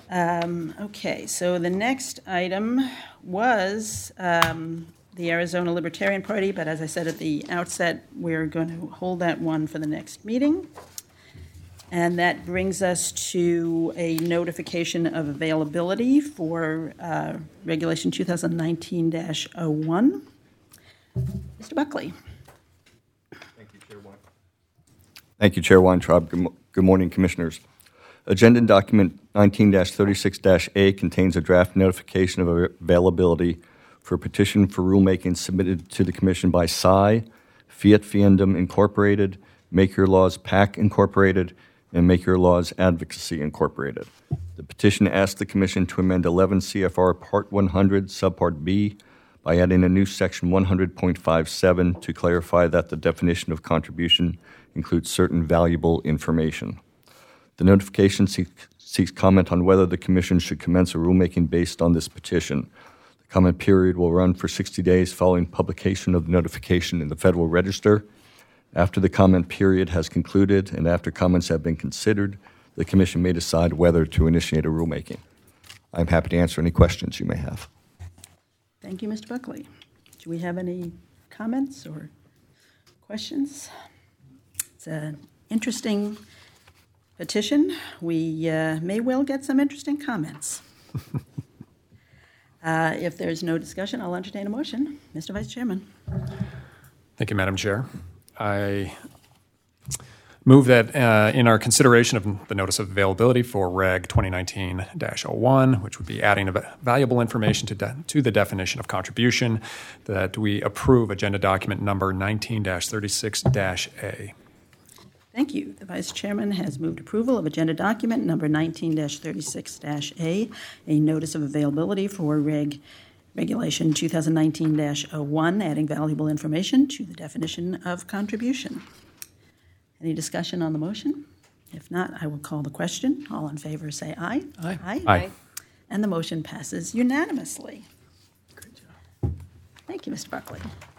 Okay, so the next item was the Arizona Libertarian Party, but as I said at the outset, we're going to hold that one for the next meeting. And that brings us to a notification of availability for Regulation 2019-01. Mr. Buckley. Thank you, Chair Weintraub. Thank you, Chair Weintraub. Good morning, Commissioners. Agenda document 19-36-A contains a draft notification of availability for a petition for rulemaking submitted to the Commission by PSI, Fiat Fiendum Incorporated, Make Your Laws PAC Incorporated, and Make Your Laws Advocacy Incorporated. The petition asks the Commission to amend 11 CFR Part 100, Subpart B, by adding a new Section 100.57 to clarify that the definition of contribution includes certain valuable information. The notification seeks comment on whether the Commission should commence a rulemaking based on this petition. The comment period will run for 60 days following publication of the notification in the Federal Register. After the comment period has concluded and after comments have been considered, the Commission may decide whether to initiate a rulemaking. I'm happy to answer any questions you may have. Thank you, Mr. Buckley. Do we have any comments or questions? It's an interesting petition. We may well get some interesting comments. If there's no discussion, I'll entertain a motion. Mr. Vice Chairman. Thank you, Madam Chair. I move that in our consideration of the notice of availability for Reg 2019-01, which would be adding valuable information to the definition of contribution, that we approve agenda document number 19-36-A. Thank you. The Vice Chairman has moved approval of agenda document number 19-36-A, a notice of availability for Regulation 2019-01, adding valuable information to the definition of contribution. Any discussion on the motion? If not, I will call the question. All in favor say aye. Aye. Aye. Aye. And the motion passes unanimously. Great job. Thank you, Mr. Buckley.